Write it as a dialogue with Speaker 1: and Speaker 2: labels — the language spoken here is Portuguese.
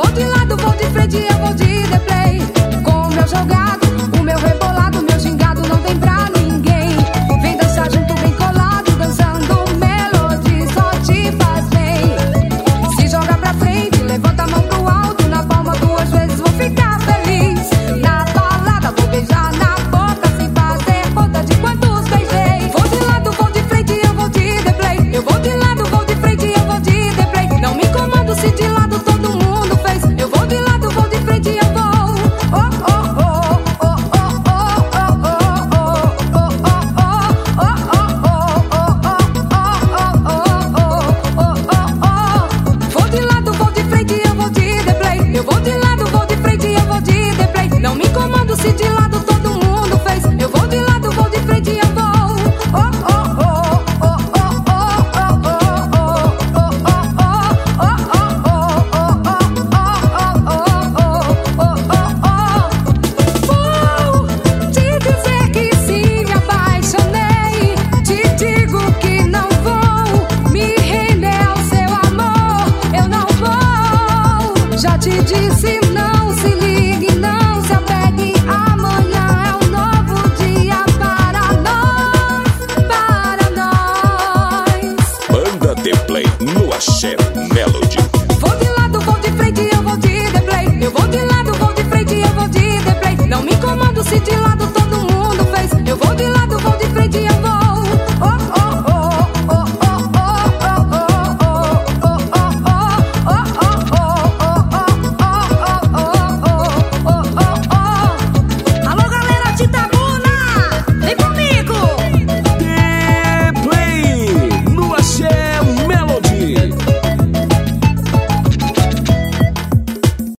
Speaker 1: vou de lado, vou de frente, eu vou de replay. Com o meu jogado, o meu rebolado, meu gingado não tem pra ninguém. Vem dançar junto, bem colado, dançando melodia, só te faz bem. Se joga pra frente, levanta a mão pro alto, na palma 2 vezes vou ficar feliz. Na balada vou beijar na boca, sem fazer conta de quantos beijei. Vou de lado, vou de frente, eu vou de replay. Eu vou de lado, vou de frente, eu vou de replay. Não me incomodo se de lado todo mundo fez. Eu vou de lado, vou de frente, eu vou. Oh, oh, oh, oh, oh, oh, oh, vou de lado, vou de frente, eu vou de replay. Eu vou de lado, vou de frente, eu vou de replay. Não me incomodo se de lado todo mundo fez. Eu vou de lado, vou de frente, eu vou. Oh, oh, oh, oh, oh, te dizer que sim, me apaixonei. Te digo que não vou me render ao seu amor. Eu não vou. Já te disse não, se ligue, não se apegue. Amanhã é um novo dia para nós, para nós.
Speaker 2: Banda The Play no Axé Melody.
Speaker 1: Vou de lado, vou de frente, eu vou de replay. Eu vou de lado, vou de frente, eu vou de replay. Não me incomodo se de lado todo mundo fez. Eu vou de lado, vou de frente,